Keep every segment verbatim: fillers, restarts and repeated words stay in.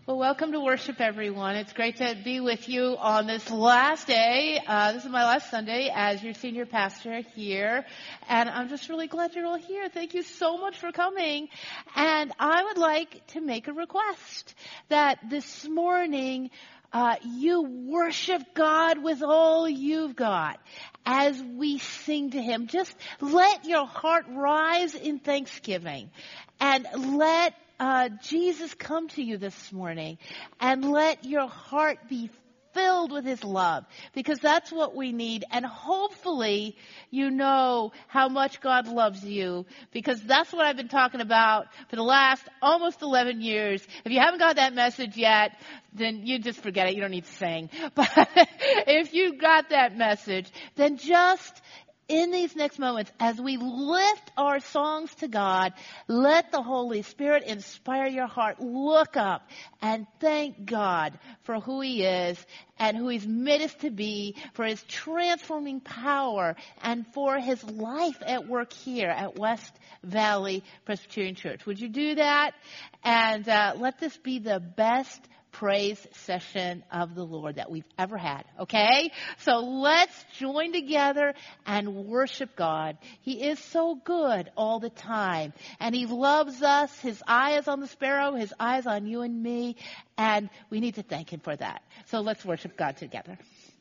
Well, welcome to worship, everyone. It's great to be with you on this last day. Uh, this is my last Sunday as your senior pastor here. And I'm just really glad you're all here. Thank you so much for coming. And I would like to make a request that this morning uh, you worship God with all you've got as we sing to Him. Just let your heart rise in thanksgiving and let Uh, Jesus come to you this morning and let your heart be filled with His love, because that's what we need. And hopefully you know how much God loves you, because that's what I've been talking about for the last almost eleven years. If you haven't got that message yet, then you just forget it. You don't need to sing. But if you got that message, then just in these next moments, as we lift our songs to God, let the Holy Spirit inspire your heart. Look up and thank God for who He is and who He's made us to be, for His transforming power, and for His life at work here at West Valley Presbyterian Church. Would you do that? And uh, let this be the best praise session of the Lord that we've ever had, okay? So let's join together and worship God. He is so good all the time, and He loves us. His eye is on the sparrow, His eye is on you and me, and we need to thank Him for that. So let's worship God together.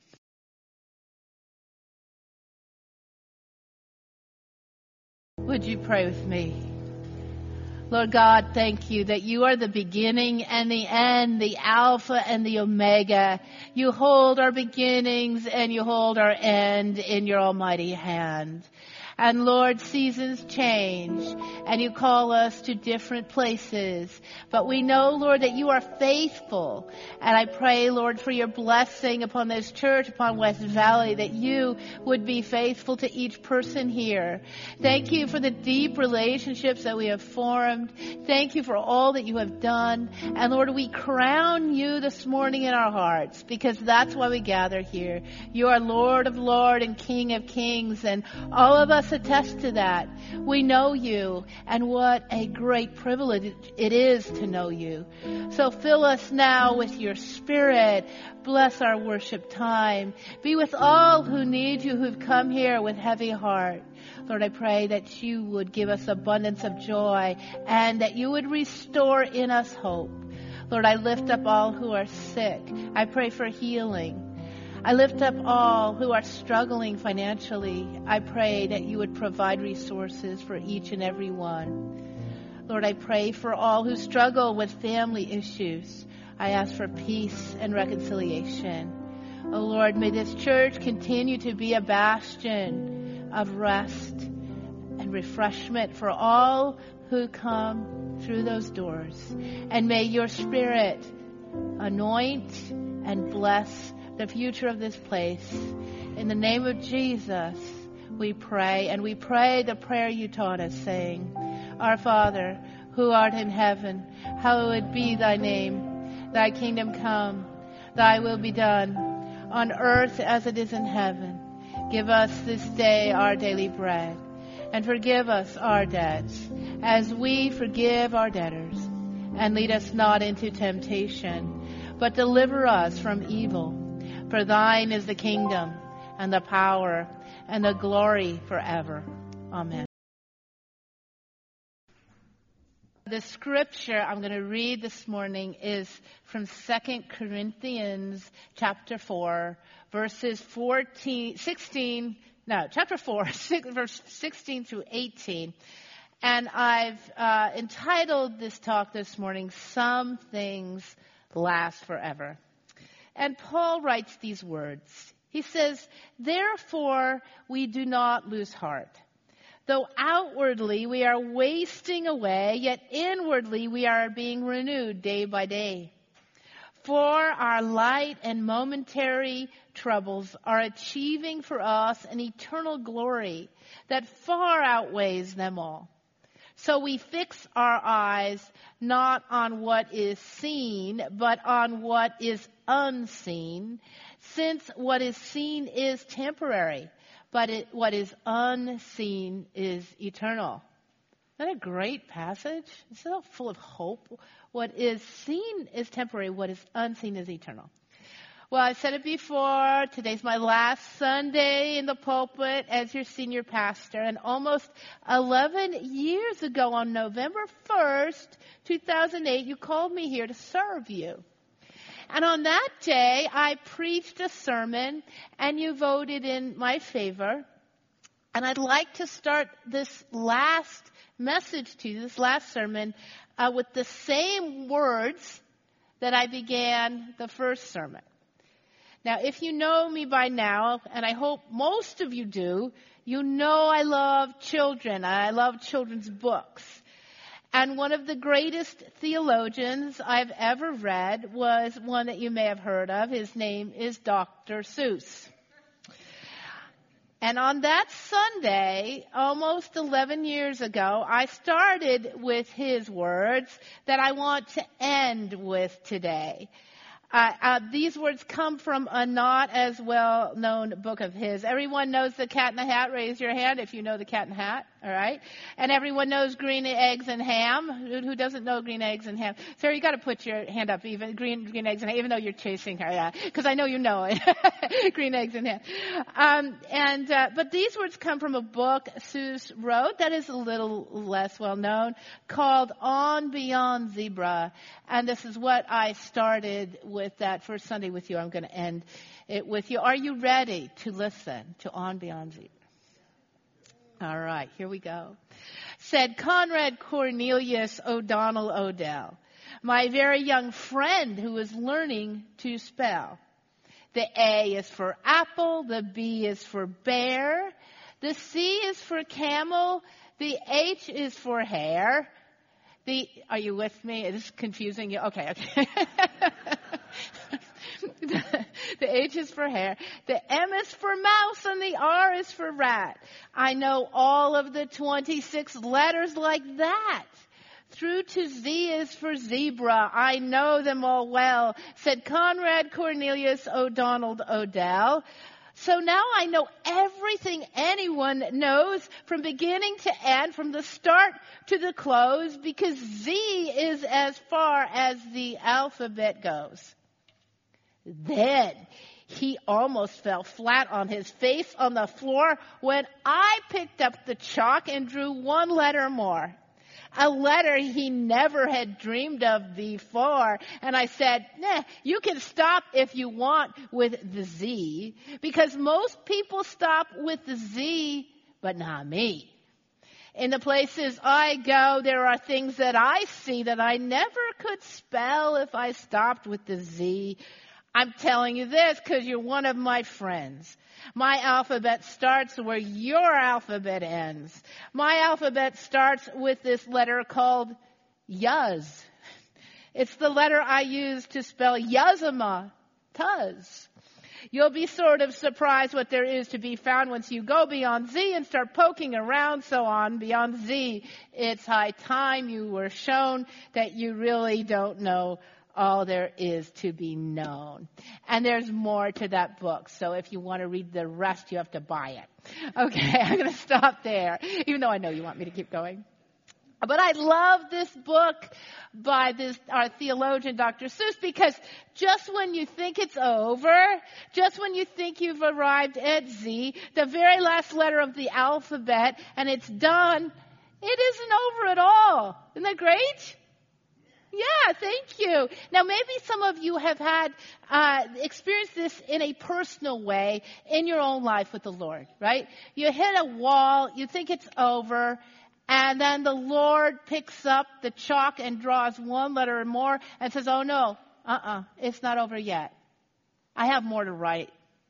Would you pray with me? Lord God, thank you that you are the beginning and the end, the Alpha and the Omega. You hold our beginnings and you hold our end in your almighty hand. And Lord, seasons change and you call us to different places. But we know, Lord, that you are faithful. And I pray, Lord, for your blessing upon this church, upon West Valley, that you would be faithful to each person here. Thank you for the deep relationships that we have formed. Thank you for all that you have done. And Lord, we crown you this morning in our hearts, because that's why we gather here. You are Lord of Lords and King of Kings, and all of us attest to that. We know you, and what a great privilege it is to know you. So fill us now with your Spirit. Bless our worship time. Be with all who need you, who've come here with heavy heart. Lord, I pray that you would give us abundance of joy and that you would restore in us hope. Lord, I lift up all who are sick. I pray for healing. I lift up all who are struggling financially. I pray that you would provide resources for each and every one. Lord, I pray for all who struggle with family issues. I ask for peace and reconciliation. Oh Lord, may this church continue to be a bastion of rest and refreshment for all who come through those doors. And may your Spirit anoint and bless the future of this place. In the name of Jesus, we pray. And we pray the prayer you taught us, saying, Our Father, who art in heaven, hallowed be thy name. Thy kingdom come, thy will be done, on earth as it is in heaven. Give us this day our daily bread, and forgive us our debts, as we forgive our debtors. And lead us not into temptation, but deliver us from evil. For thine is the kingdom, and the power, and the glory forever. Amen. The scripture I'm going to read this morning is from Second Corinthians chapter four, verses fourteen, sixteen, no, chapter four, six, verse sixteen through eighteen. And I've uh, entitled this talk this morning, Some Things Last Forever. And Paul writes these words. He says, Therefore we do not lose heart. Though outwardly we are wasting away, yet inwardly we are being renewed day by day. For our light and momentary troubles are achieving for us an eternal glory that far outweighs them all. So we fix our eyes not on what is seen, but on what is unseen, since what is seen is temporary, but it, what is unseen is eternal. Isn't that a great passage? It's so full of hope. What is seen is temporary. What is unseen is eternal. Well, I said it before. Today's my last Sunday in the pulpit as your senior pastor. And almost eleven years ago on November first, two thousand eight, you called me here to serve you. And on that day, I preached a sermon and you voted in my favor. And I'd like to start this last message to you, this last sermon, uh, with the same words that I began the first sermon. Now, if you know me by now, and I hope most of you do, you know I love children. I love children's books. And one of the greatest theologians I've ever read was one that you may have heard of. His name is Doctor Seuss. And on that Sunday, almost eleven years ago, I started with his words that I want to end with today. Uh, uh, these words come from a not as well-known book of his. Everyone knows The Cat in the Hat. Raise your hand if you know The Cat in the Hat, all right? And everyone knows Green Eggs and Ham. Who, who doesn't know Green Eggs and Ham? Sarah, you got to put your hand up, even Green Green Eggs and Ham, even though you're chasing her, yeah, because I know you know it. Green Eggs and Ham. Um, and uh, but these words come from a book Seuss wrote that is a little less well-known, called On Beyond Zebra. And this is what I started with that first Sunday with you. I'm going to end it with you. Are you ready to listen to On Beyond Zebra? All right, here we go. Said Conrad Cornelius O'Donnell Odell, my very young friend who is learning to spell. The A is for apple, the B is for bear, the C is for camel, the H is for hair. The, are you with me? Is this confusing you? Okay, okay. the, the H is for hair. The M is for mouse and the R is for rat. I know all of the twenty-six letters like that. Through to Z is for zebra. I know them all well, said Conrad Cornelius O'Donnell Odell. So now I know everything anyone knows from beginning to end, from the start to the close, because Z is as far as the alphabet goes. Then he almost fell flat on his face on the floor when I picked up the chalk and drew one letter more. A letter he never had dreamed of before. And I said, nah, you can stop if you want with the Z, because most people stop with the Z, but not me. In the places I go, there are things that I see that I never could spell if I stopped with the Z. I'm telling you this because you're one of my friends. My alphabet starts where your alphabet ends. My alphabet starts with this letter called Yuz. It's the letter I use to spell Yazama, Tuz. You'll be sort of surprised what there is to be found once you go beyond Z and start poking around so on beyond Z. It's high time you were shown that you really don't know all there is to be known. And there's more to that book. So if you want to read the rest, you have to buy it. Okay, I'm going to stop there, even though I know you want me to keep going. But I love this book by this our theologian, Doctor Seuss, because just when you think it's over, just when you think you've arrived at Z, the very last letter of the alphabet, and it's done, it isn't over at all. Isn't that great? Yeah, thank you. Now, maybe some of you have had uh, experienced this in a personal way in your own life with the Lord, right? You hit a wall, you think it's over, and then the Lord picks up the chalk and draws one letter more and says, oh, no, uh-uh, it's not over yet. I have more to write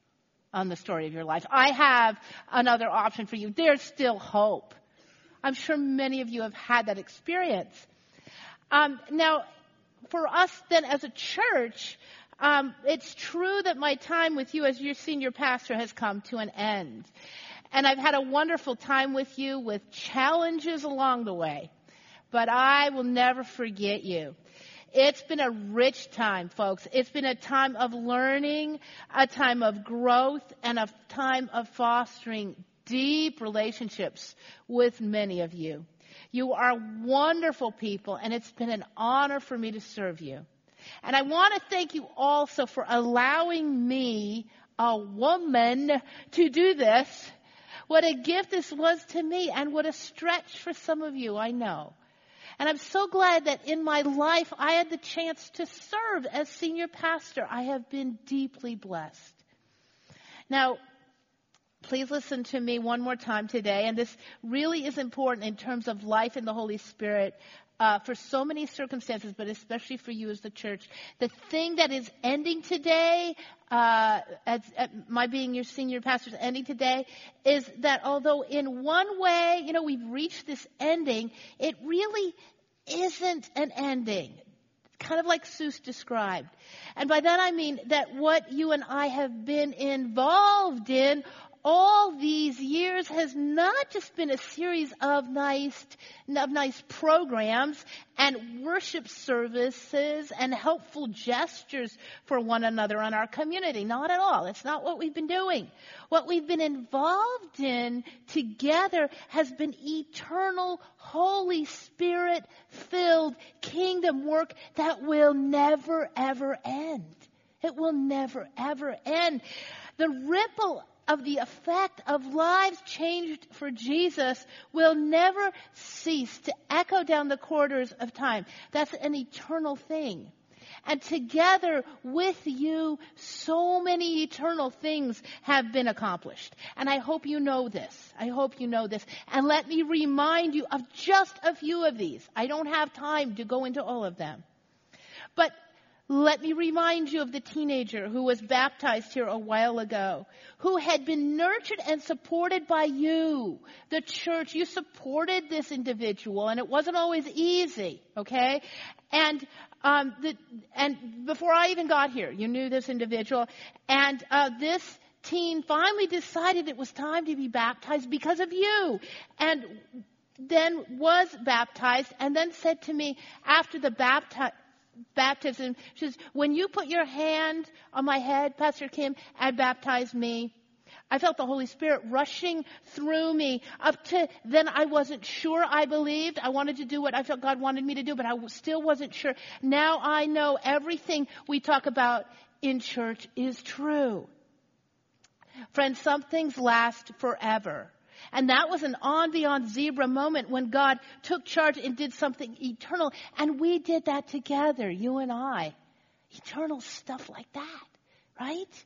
on the story of your life. I have another option for you. There's still hope. I'm sure many of you have had that experience. Um, now, for us then as a church, um, it's true that my time with you as your senior pastor has come to an end. And I've had a wonderful time with you with challenges along the way. But I will never forget you. It's been a rich time, folks. It's been a time of learning, a time of growth, and a time of fostering deep relationships with many of you. You are wonderful people, and it's been an honor for me to serve you. And I want to thank you also for allowing me, a woman, to do this. What a gift this was to me, and what a stretch for some of you, I know. And I'm so glad that in my life I had the chance to serve as senior pastor. I have been deeply blessed. Now, please listen to me one more time today, and this really is important in terms of life in the Holy Spirit uh, for so many circumstances, but especially for you as the church. The thing that is ending today, uh, as, as my being your senior pastor is ending today, is that although in one way, you know, we've reached this ending, it really isn't an ending. Kind of like Seuss described. And by that I mean that what you and I have been involved in all these years has not just been a series of nice, of nice programs and worship services and helpful gestures for one another in our community. Not at all. It's not what we've been doing. What we've been involved in together has been eternal, Holy Spirit-filled kingdom work that will never, ever end. It will never, ever end. The ripple of the effect of lives changed for Jesus will never cease to echo down the corridors of time. That's an eternal thing. And together with you, so many eternal things have been accomplished. And I hope you know this. I hope you know this. And let me remind you of just a few of these. I don't have time to go into all of them. But let me remind you of the teenager who was baptized here a while ago, who had been nurtured and supported by you, the church. You supported this individual, and it wasn't always easy, okay? And um, the, and before I even got here, you knew this individual, and uh, this teen finally decided it was time to be baptized because of you, and then was baptized, and then said to me after the baptism, baptism, she says, when you put your hand on my head, Pastor Kim, and baptized me, I felt the Holy Spirit rushing through me. Up to then, I wasn't sure I believed. I wanted to do what I felt God wanted me to do, but I still wasn't sure. Now I know everything we talk about in church is true. Friends, some things last forever. And that was an on beyond zebra moment when God took charge and did something eternal. And we did that together, you and I. Eternal stuff like that, right?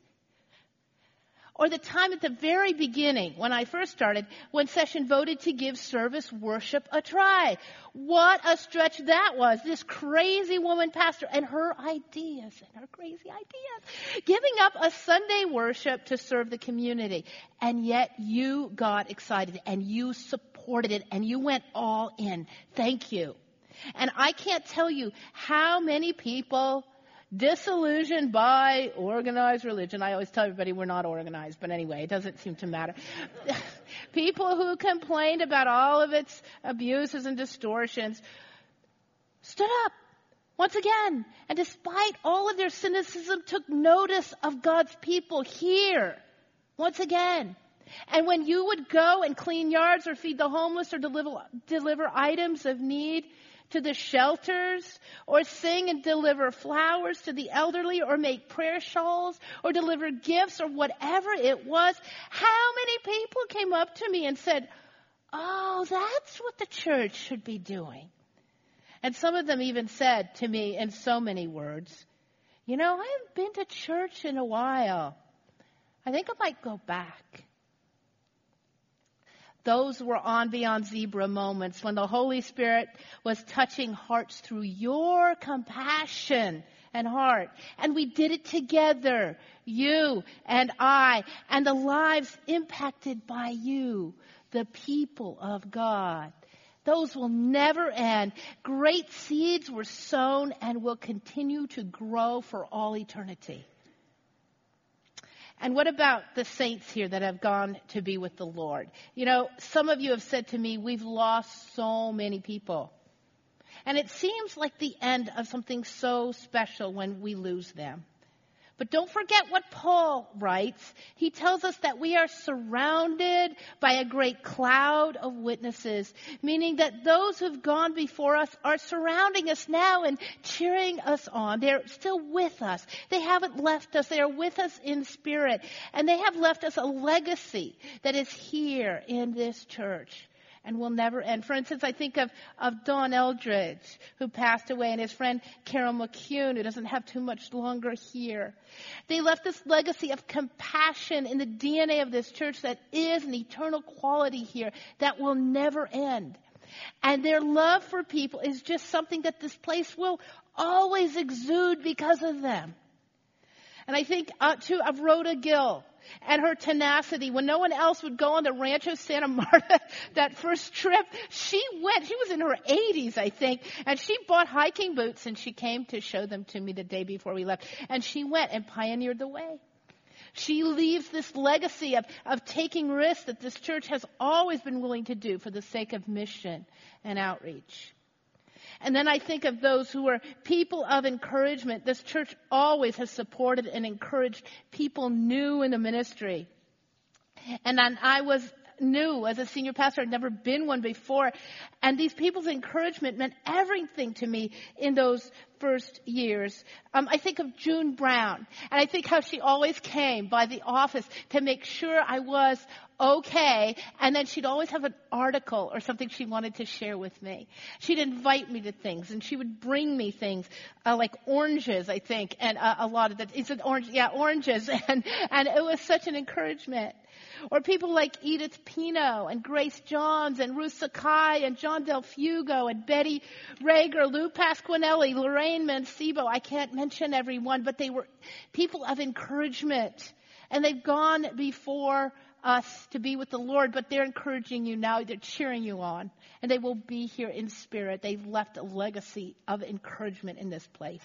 Or the time at the very beginning, when I first started, when Session voted to give service worship a try. What a stretch that was. This crazy woman pastor and her ideas and her crazy ideas. Giving up a Sunday worship to serve the community. And yet you got excited and you supported it and you went all in. Thank you. And I can't tell you how many people disillusioned by organized religion. I always tell everybody we're not organized, but anyway, it doesn't seem to matter. People who complained about all of its abuses and distortions stood up once again, and despite all of their cynicism, took notice of God's people here once again. And when you would go and clean yards or feed the homeless or deliver, deliver items of need to the shelters, or sing and deliver flowers to the elderly, or make prayer shawls, or deliver gifts, or whatever it was, how many people came up to me and said, oh, that's what the church should be doing. And some of them even said to me in so many words, you know, I haven't been to church in a while. I think I might go back. Those were on beyond zebra moments when the Holy Spirit was touching hearts through your compassion and heart. And we did it together, you and I, and the lives impacted by you, the people of God. Those will never end. Great seeds were sown and will continue to grow for all eternity. And what about the saints here that have gone to be with the Lord? You know, some of you have said to me, we've lost so many people. And it seems like the end of something so special when we lose them. But don't forget what Paul writes. He tells us that we are surrounded by a great cloud of witnesses, meaning that those who've gone before us are surrounding us now and cheering us on. They're still with us. They haven't left us. They are with us in spirit. And they have left us a legacy that is here in this church and will never end. For instance, I think of, of Don Eldridge, who passed away, and his friend Carol McCune, who doesn't have too much longer here. They left this legacy of compassion in the D N A of this church that is an eternal quality here that will never end. And their love for people is just something that this place will always exude because of them. And I think, uh, too, of Rhoda Gill and her tenacity. When no one else would go on the Rancho Santa Marta, that first trip, she went. She was in her eighties, I think, and she bought hiking boots, and she came to show them to me the day before we left. And she went and pioneered the way. She leaves this legacy of, of taking risks that this church has always been willing to do for the sake of mission and outreach. And then I think of those who are people of encouragement. This church always has supported and encouraged people new in the ministry. And then I was new as a senior pastor. I'd never been one before. And these people's encouragement meant everything to me in those first years. Um, I think of June Brown. And I think how she always came by the office to make sure I was okay. And then she'd always have an article or something she wanted to share with me. She'd invite me to things, and she would bring me things uh, like oranges, I think, and uh, a lot of that. Is it orange? Yeah, oranges. And, and it was such an encouragement. Or people like Edith Pino and Grace Johns and Ruth Sakai and John Del Fugo and Betty Rager, Lou Pasquinelli, Lorraine Mancebo. I can't mention everyone, but they were people of encouragement. And they've gone before us to be with the Lord, but they're encouraging you now. They're cheering you on. And they will be here in spirit. They've left a legacy of encouragement in this place.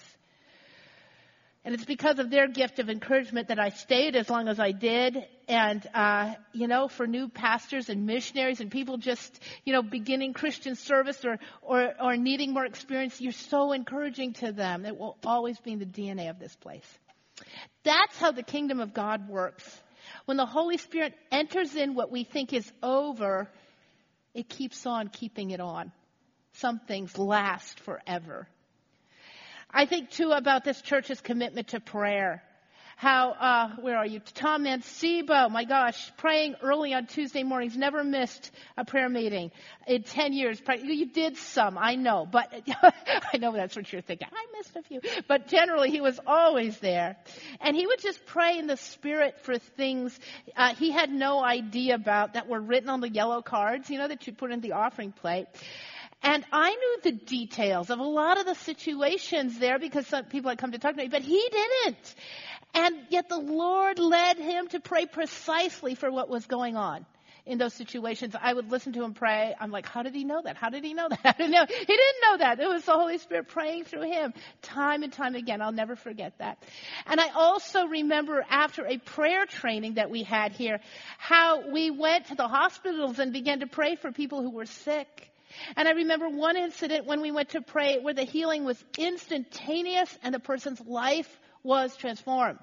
And it's because of their gift of encouragement that I stayed as long as I did. And, uh, you know, for new pastors and missionaries and people just, you know, beginning Christian service or, or, or needing more experience, you're so encouraging to them. It will always be in the D N A of this place. That's how the kingdom of God works. When the Holy Spirit enters in what we think is over, it keeps on keeping it on. Some things last forever. I think, too, about this church's commitment to prayer. How, uh, where are you? Tom Mancebo, my gosh, praying early on Tuesday mornings, never missed a prayer meeting in ten years. You did some, I know, but I know that's what you're thinking. I missed a few. But generally, he was always there. And he would just pray in the Spirit for things uh, he had no idea about that were written on the yellow cards, you know, that you put in the offering plate. And I knew the details of a lot of the situations there because some people had come to talk to me, but he didn't. And yet the Lord led him to pray precisely for what was going on in those situations. I would listen to him pray. I'm like, how did he know that? How did he know that? I didn't know. He didn't know that. It was the Holy Spirit praying through him time and time again. I'll never forget that. And I also remember after a prayer training that we had here, how we went to the hospitals and began to pray for people who were sick. And I remember one incident when we went to pray where the healing was instantaneous and the person's life was transformed.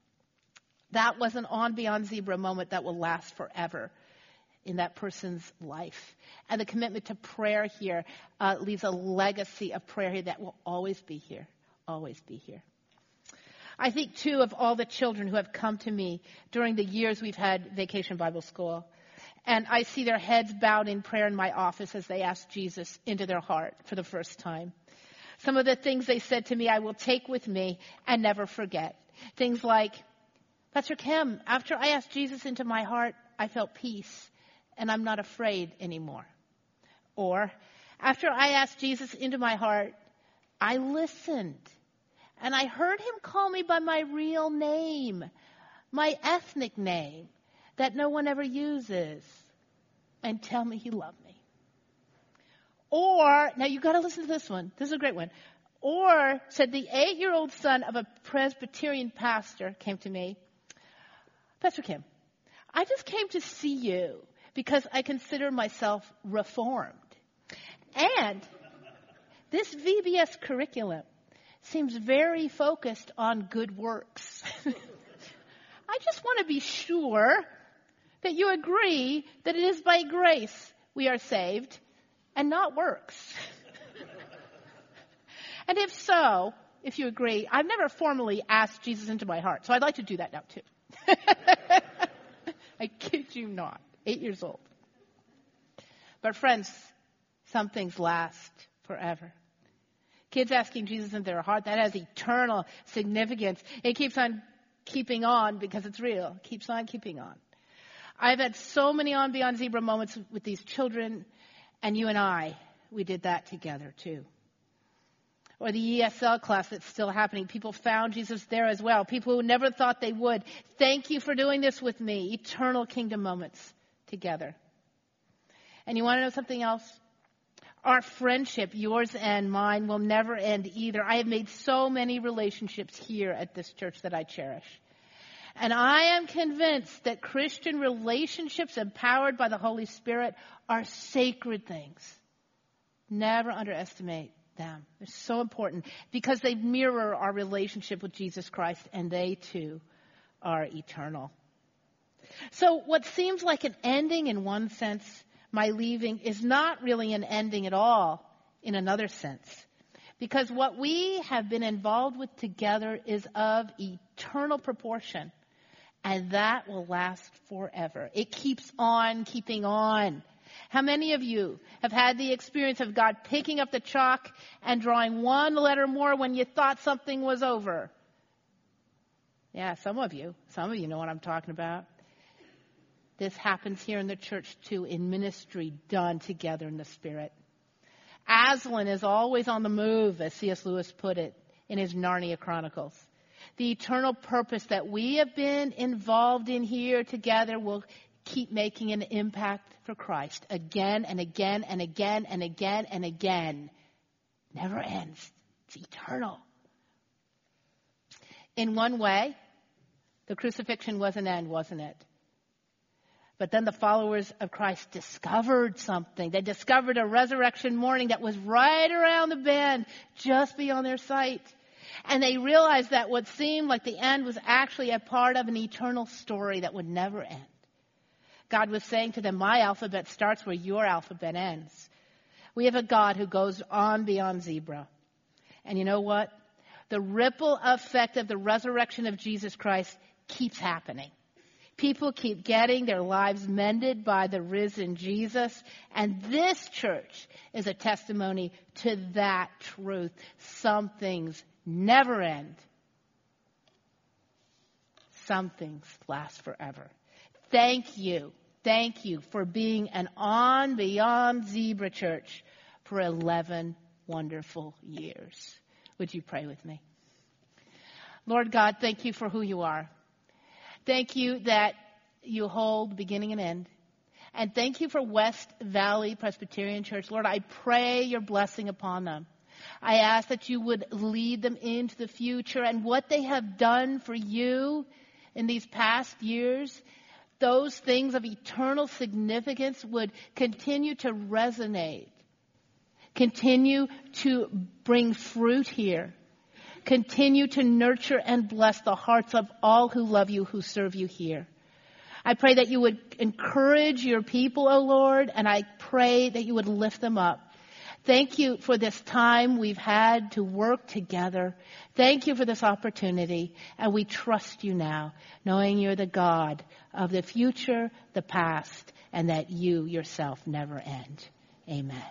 That was an on beyond zebra moment that will last forever in that person's life. And the commitment to prayer here uh, leaves a legacy of prayer here that will always be here, always be here. I think, too, of all the children who have come to me during the years we've had Vacation Bible School. And I see their heads bowed in prayer in my office as they ask Jesus into their heart for the first time. Some of the things they said to me, I will take with me and never forget. Things like, Pastor Kim, after I asked Jesus into my heart, I felt peace and I'm not afraid anymore. Or, after I asked Jesus into my heart, I listened and I heard him call me by my real name, my ethnic name that no one ever uses, and tell me he loved me. Or, now you've got to listen to this one. This is a great one. Or, said the eight-year-old son of a Presbyterian pastor came to me, Pastor Kim, I just came to see you because I consider myself reformed. And this V B S curriculum seems very focused on good works. I just want to be sure that you agree that it is by grace we are saved and not works. And if so, if you agree, I've never formally asked Jesus into my heart, so I'd like to do that now too. I kid you not, eight years old. But friends, some things last forever. Kids asking Jesus into their heart, that has eternal significance. It keeps on keeping on because it's real. It keeps on keeping on. I've had so many On Beyond Zebra moments with these children, and you and I, we did that together too. Or the E S L class that's still happening. People found Jesus there as well. People who never thought they would. Thank you for doing this with me. Eternal kingdom moments together. And you want to know something else? Our friendship, yours and mine, will never end either. I have made so many relationships here at this church that I cherish. And I am convinced that Christian relationships empowered by the Holy Spirit are sacred things. Never underestimate them. They're so important because they mirror our relationship with Jesus Christ, and they too are eternal. So what seems like an ending in one sense, my leaving, is not really an ending at all in another sense. Because what we have been involved with together is of eternal proportion, and that will last forever. It keeps on keeping on. How many of you have had the experience of God picking up the chalk and drawing one letter more when you thought something was over? Yeah, some of you. Some of you know what I'm talking about. This happens here in the church too, in ministry done together in the Spirit. Aslan is always on the move, as C S Lewis put it in his Narnia Chronicles. The eternal purpose that we have been involved in here together will keep making an impact for Christ again and again and again and again and again. Never ends. It's eternal. In one way, the crucifixion was an end, wasn't it? But then the followers of Christ discovered something. They discovered a resurrection morning that was right around the bend, just beyond their sight. And they realized that what seemed like the end was actually a part of an eternal story that would never end. God was saying to them, my alphabet starts where your alphabet ends. We have a God who goes on beyond zebra. And you know what? The ripple effect of the resurrection of Jesus Christ keeps happening. People keep getting their lives mended by the risen Jesus. And this church is a testimony to that truth. Some things never end. Some things last forever. Thank you. Thank you for being an On Beyond Zebra church for eleven wonderful years. Would you pray with me? Lord God, thank you for who you are. Thank you that you hold beginning and end. And thank you for West Valley Presbyterian Church. Lord, I pray your blessing upon them. I ask that you would lead them into the future, and what they have done for you in these past years, those things of eternal significance would continue to resonate, continue to bring fruit here, continue to nurture and bless the hearts of all who love you, who serve you here. I pray that you would encourage your people, O Lord, and I pray that you would lift them up. Thank you for this time we've had to work together. Thank you for this opportunity, and we trust you now, knowing you're the God of the future, the past, and that you yourself never end. Amen.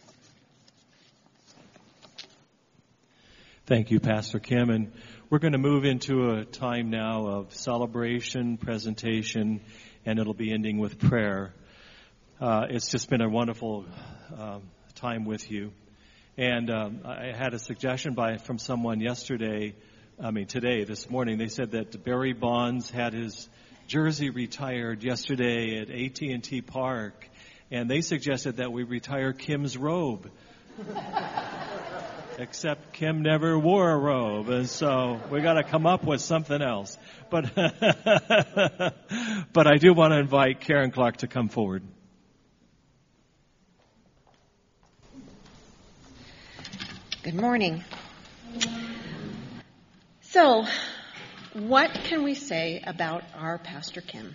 Thank you, Pastor Kim. And we're going to move into a time now of celebration, presentation, and it'll be ending with prayer. Uh, it's just been a wonderful um, time with you. And um, I had a suggestion by from someone yesterday, I mean today, this morning. They said that Barry Bonds had his jersey retired yesterday at A T and T Park, and they suggested that we retire Kim's robe. Except Kim never wore a robe, and so we got to come up with something else. But but I do want to invite Karen Clark to come forward. Good morning. So, What can we say about our Pastor Kim?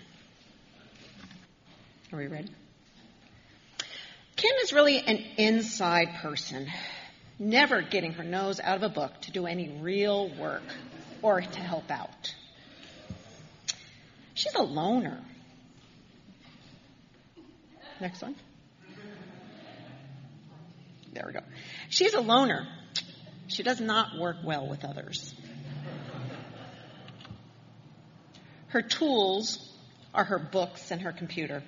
Are we ready? Kim is really an inside person, never getting her nose out of a book to do any real work or to help out. She's a loner. Next one. There we go. She's a loner. She does not work well with others. Her tools are her books and her computer.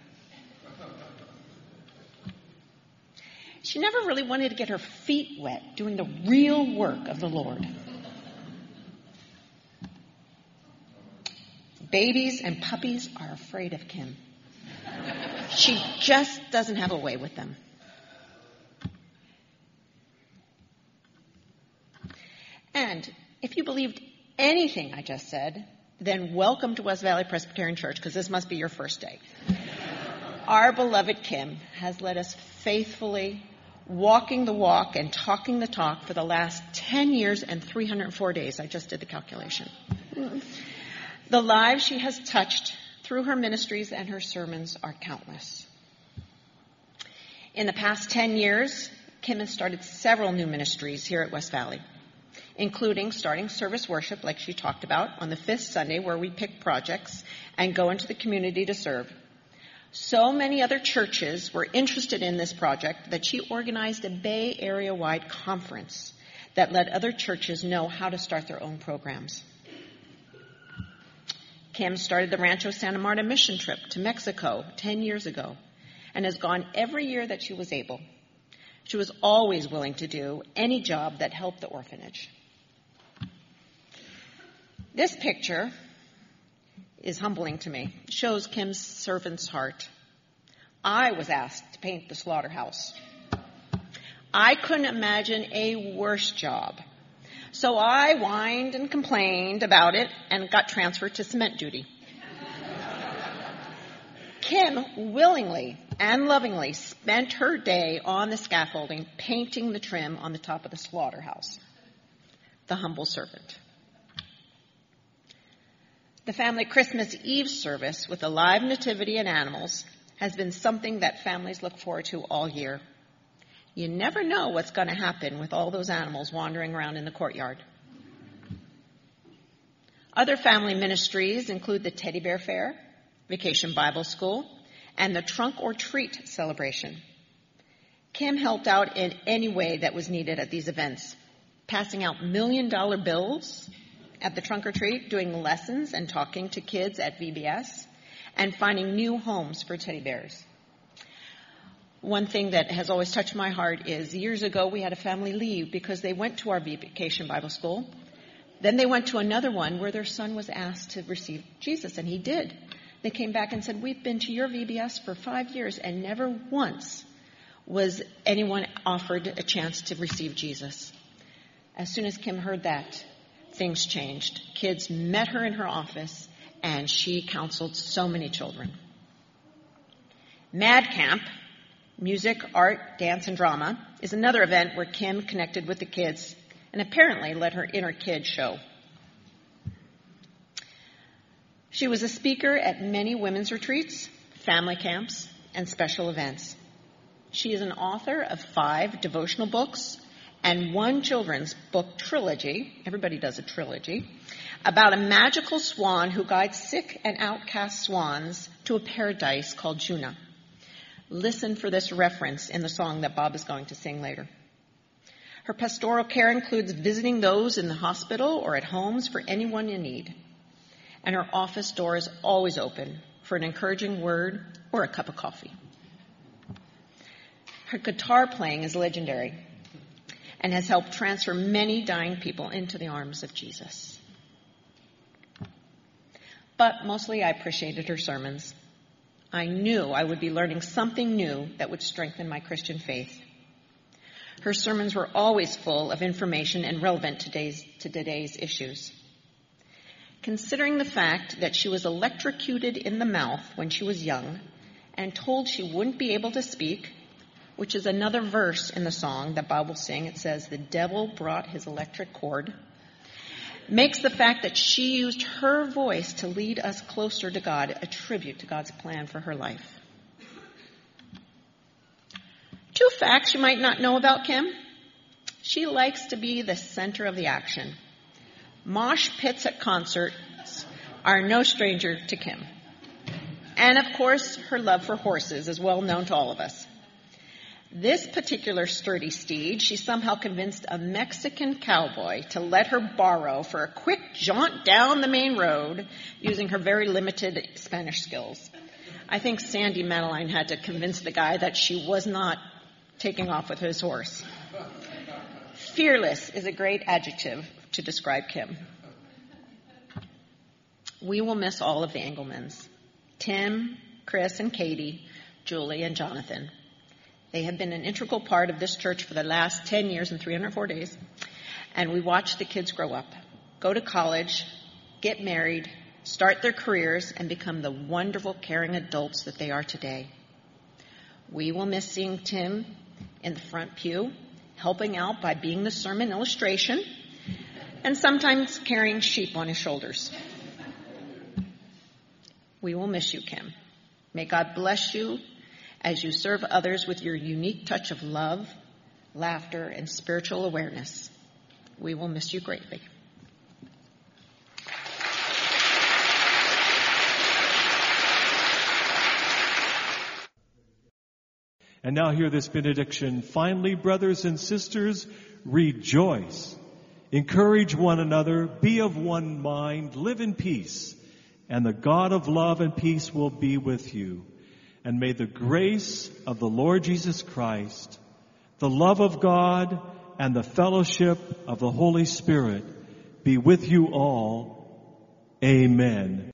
She never really wanted to get her feet wet doing the real work of the Lord. Babies and puppies are afraid of Kim. She just doesn't have a way with them. And if you believed anything I just said, then welcome to West Valley Presbyterian Church, because this must be your first day. Our beloved Kim has led us faithfully, walking the walk and talking the talk for the last ten years and three hundred four days. I just did the calculation. The lives she has touched through her ministries and her sermons are countless. In the past ten years, Kim has started several new ministries here at West Valley, including starting service worship, like she talked about, on the fifth Sunday, where we pick projects and go into the community to serve. So many other churches were interested in this project that she organized a Bay Area-wide conference that let other churches know how to start their own programs. Kim started the Rancho Santa Marta mission trip to Mexico ten years ago and has gone every year that she was able. She was always willing to do any job that helped the orphanage. This picture is humbling to me. It shows Kim's servant's heart. I was asked to paint the slaughterhouse. I couldn't imagine a worse job. So I whined and complained about it and got transferred to cement duty. Kim willingly and lovingly spent her day on the scaffolding painting the trim on the top of the slaughterhouse. The humble servant. The family Christmas Eve service with a live nativity and animals has been something that families look forward to all year. You never know what's going to happen with all those animals wandering around in the courtyard. Other family ministries include the Teddy Bear Fair, Vacation Bible School, and the Trunk or Treat celebration. Kim helped out in any way that was needed at these events, passing out million-dollar bills at the Trunk or Treat, doing lessons and talking to kids at V B S, and finding new homes for teddy bears. One thing that has always touched my heart is years ago we had a family leave because they went to our Vacation Bible School. Then they went to another one where their son was asked to receive Jesus, and he did. They came back and said, we've been to your V B S for five years and never once was anyone offered a chance to receive Jesus. As soon as Kim heard that, things changed. Kids met her in her office, and she counseled so many children. Mad Camp, music, art, dance, and drama, is another event where Kim connected with the kids and apparently let her inner kid show. She was a speaker at many women's retreats, family camps, and special events. She is an author of five devotional books and one children's book trilogy, everybody does a trilogy, about a magical swan who guides sick and outcast swans to a paradise called Juna. Listen for this reference in the song that Bob is going to sing later. Her pastoral care includes visiting those in the hospital or at homes for anyone in need. And her office door is always open for an encouraging word or a cup of coffee. Her guitar playing is legendary and has helped transfer many dying people into the arms of Jesus. But mostly I appreciated her sermons. I knew I would be learning something new that would strengthen my Christian faith. Her sermons were always full of information and relevant to today's, to today's issues. Considering the fact that she was electrocuted in the mouth when she was young and told she wouldn't be able to speak, which is another verse in the song that Bob will sing. It says, the devil brought his electric cord. makes the fact that she used her voice to lead us closer to God a tribute to God's plan for her life. Two facts you might not know about Kim. She likes to be the center of the action. Mosh pits at concerts are no stranger to Kim. And of course, her love for horses is well known to all of us. This particular sturdy steed, she somehow convinced a Mexican cowboy to let her borrow for a quick jaunt down the main road using her very limited Spanish skills. I think Sandy Madeline had to convince the guy that she was not taking off with his horse. Fearless is a great adjective to describe Kim. We will miss all of the Engelmans. Tim, Chris, and Katie, Julie, and Jonathan. They have been an integral part of this church for the last ten years and three hundred four days. And we watch the kids grow up, go to college, get married, start their careers, and become the wonderful, caring adults that they are today. We will miss seeing Tim in the front pew, helping out by being the sermon illustration, and sometimes carrying sheep on his shoulders. We will miss you, Kim. May God bless you as you serve others with your unique touch of love, laughter, and spiritual awareness. We will miss you greatly. And now hear this benediction. Finally, brothers and sisters, rejoice. Encourage one another. Be of one mind. Live in peace. And the God of love and peace will be with you. And may the grace of the Lord Jesus Christ, the love of God, and the fellowship of the Holy Spirit be with you all. Amen.